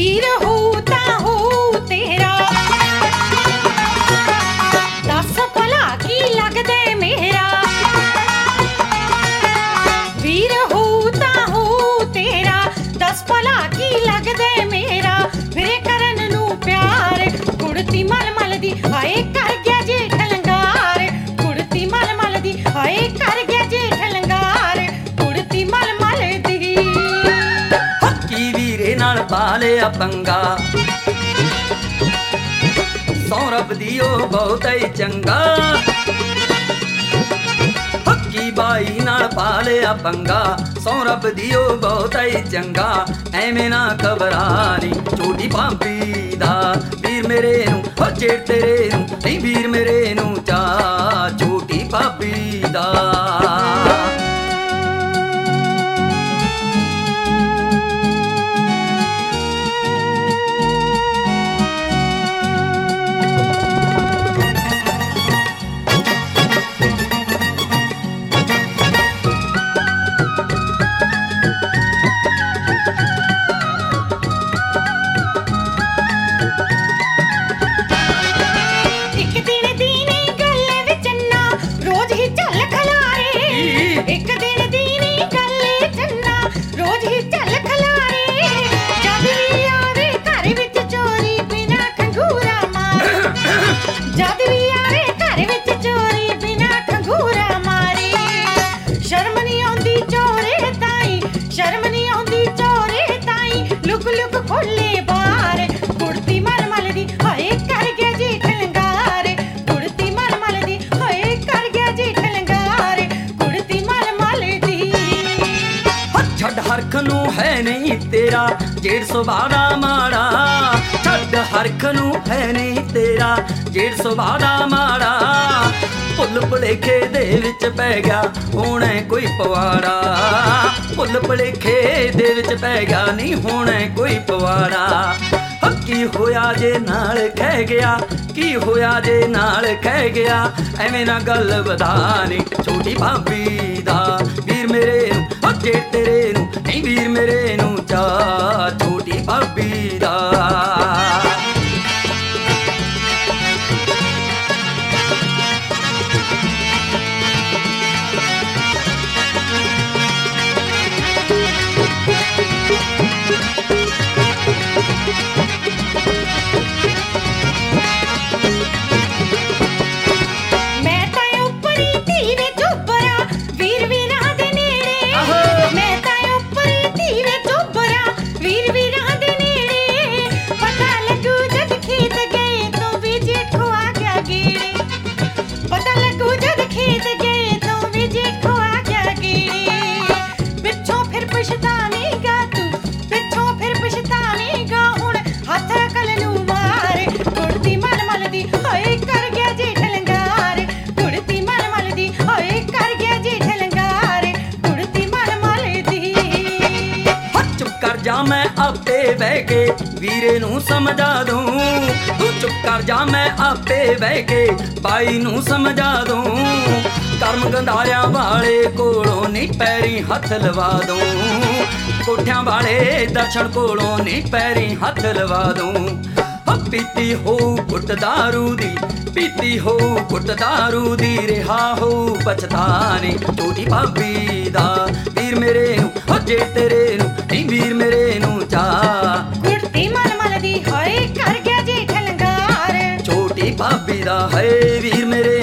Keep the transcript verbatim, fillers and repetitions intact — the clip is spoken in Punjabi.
ਵੀਰ ਹੋ ਤਾਂ ਹੋ ਤੇਰਾ, ਦੱਸ ਭਲਾ ਕੀ ਲੱਗਦੇ ਮੇਰਾ। ਵੀਰ ਹੋ ਤਾਂ ਹੋ ਤੇਰਾ, ਦੱਸ ਭਲਾ ਕੀ ਲੱਗਦੇ ਮੇਰਾ। ਮੇਰੇ ਕਰਨ ਨੂੰ ਪਿਆਰ ਕੁੜਤੀ ਮਲ ਮਲ ਦੀ, ਹਾਏ ਕਰ ਗਿਆ ਜੇਠ ਲੰਗਾਰ। ਕੁੜਤੀ ਮਲ ਮਲ ਦੀ, ਹਾਏ ਕਰ ਗਿਆ ਜੇਠ ਲੰਗਾਰ। ਕੁੜਤੀ ਮਲ ਮਲ ਦੀ। ਹੱਕੀ ਵੀਰੇ ਨਾਲ ਪਾ ਲਿਆ ਪੰਗਾ, ਸੌ ਰੱਬ ਦੀ ਉਹ ਬਹੁਤ ਹੀ ਚੰਗਾ। ਹੱਕੀ ਬਾਈ ਨਾਲ ਪਾ ਲਿਆ ਪੰਗਾ, ਸੌ ਰੱਬ ਦੀ ਉਹ ਬਹੁਤ ਹੀ ਚੰਗਾ। ਐਵੇਂ ਨਾ ਘਬਰਾ ਨੀ ਛੋਟੀ ਭਾਬੀ ਦਾ, ਵੀਰ ਮੇਰੇ ਨੂੰ ਹੋ ਜੇਠ ਤੇਰੇ ਨੂੰ ਨਹੀਂ, ਵੀਰ ਮੇਰੇ ਨੂੰ ਚਾ ਛੋਟੀ ਭਾਬੀ ਦਾ। ਇੱਕ ਦਿਨ ਦੀ ਨੀ ਗੱਲ ਚੰਨਾ, ਰੋਜ਼ ਹੀ ਝੱਲ ਖਲਾਰੇ। ਜਦ ਵੀ ਆਵੇ ਘਰ ਵਿੱਚ ਚੋਰੀ ਬਿਨਾ ਖੰਗੂਰਾ ਮਾਰੇ। ਜਦ ਵੀ ਆਵੇ ਘਰ ਵਿੱਚ ਚੋਰੀ ਬਿਨਾ ਖੰਗੂਰਾ ਮਾਰੇ। ਸ਼ਰਮ ਨੀ ਆਉਂਦੀ ਚੋਰੇ ਤਾਈ, ਸ਼ਰਮ ਨੀ ਆਉਂਦੀ ਚੋਰੇ ਤਾਈ। ਲੁਕ ਲੁਕ ਖੋਲੇ ਬਾਹਰ, ਕੁੜਤੀ ਮਲ ਮਲ ਦੀ, ਹਾਏ ਕਰ ਗਿਆ ਜੇਠ ਲੰਗਾਰ। ਕੁੜਤੀ ਮਲ ਮਲ ਦੀ, ਹਾਏ ਕਰ ਗਿਆ ਜੇਠ ਲੰਗਾਰ। ਕੁੜਤੀ ਮਲ ਮਲ ਦੀ। ਛੱਡ ਹਰਖ ਨੂੰ ਹੈ ਨਹੀਂ ਤੇਰਾ ਜੇਠ ਸੁਭਾਅ ਦਾ ਮਾੜਾ। ਛੱਡ ਹਰਖ ਨੂੰ ਹੈ ਨਹੀਂ ਤੇਰਾ ਜੇਠ ਸੁਭਾਅ ਦਾ ਮਾੜਾ। ਭੁੱਲ ਭੁਲੇਖੇ ਦੇ ਵਿੱਚ ਪੈ ਗਿਆ ਹੋਣਾ ਕੋਈ ਪਵਾੜਾ। ਭੁੱਲ ਭੁਲੇਖੇ ਦੇ ਵਿੱਚ ਪੈ ਗਿਆ ਨਹੀਂ ਹੋਣਾ ਕੋਈ ਪਵਾੜਾ। ਕੀ ਹੋਇਆ ਜੇ ਨਾਲ ਖਹਿ ਗਿਆ, ਕੀ ਹੋਇਆ ਜੇ ਨਾਲ ਖਹਿ ਗਿਆ। ਐਵੇਂ ਨਾ ਗੱਲ ਵਧਾ ਨੀ ਛੋਟੀ ਭਾਬੀ ਦਾ, ਵੀਰ ਮੇਰੇ ਨੂੰ ਹੋ ਜੇਠ ਤੇਰੇ ਨੂੰ ਨਹੀਂ, ਵੀਰ ਮੇਰੇ ਨੂੰ ਚਾ ਛੋਟੀ ਭਾਬੀ ਦਾ। ਮੈਂ ਆਪੇ ਬਹਿ ਕੇ ਵੀਰੇ ਨੂੰ ਸਮਝਾ ਦੂੰ। ਤੂੰ ਚੁੱਪ ਕਰ ਜਾ ਮੈਂ ਆਪੇ ਬਹਿ ਕੇ ਬਾਈ ਨੂੰ ਸਮਝਾ ਦੂੰ। ਕਰਮ ਗੰਧਾਰਿਆਂ ਵਾਲੇ ਕੋਲੋਂ ਨੀ ਪੈਰੀ ਹੱਥ ਲਵਾ ਦੂੰ। ਕੋਠਿਆਂ ਵਾਲੇ ਦਰਸ਼ਨ ਕੋਲੋਂ ਨੀ ਪੈਰੀ ਹੱਥ ਲਵਾ ਦੂੰ। ਪੀਤੀ ਹੋ ਘੁੱਟ ਦਾਰੂ ਦੀ, ਪੀਤੀ ਹੋ ਘੁੱਟ ਦਾਰੂ ਦੀ, ਰਿਹਾ ਹੋ ਪਛਤਾਨੇ ਛੋਟੀ ਭਾਬੀ ਦਾ, ਵੀਰ ਮੇਰੇ ਨੂੰ ਹੋ ਜੇਠ ਤੇਰੇ ਨੂੰ ਨਹੀਂ, ਵੀਰ ਮੇਰੇ ਨੂੰ ਚਾ ਕੁੜਤੀ ਮਲ ਮਲ ਦੀ, ਹਾਏ ਕਰ ਗਿਆ ਜੇਠ ਲੰਗਾਰ। ਛੋਟੀ ਭਾਬੀ ਦਾ, ਹਾਏ ਵੀਰ ਮੇਰੇ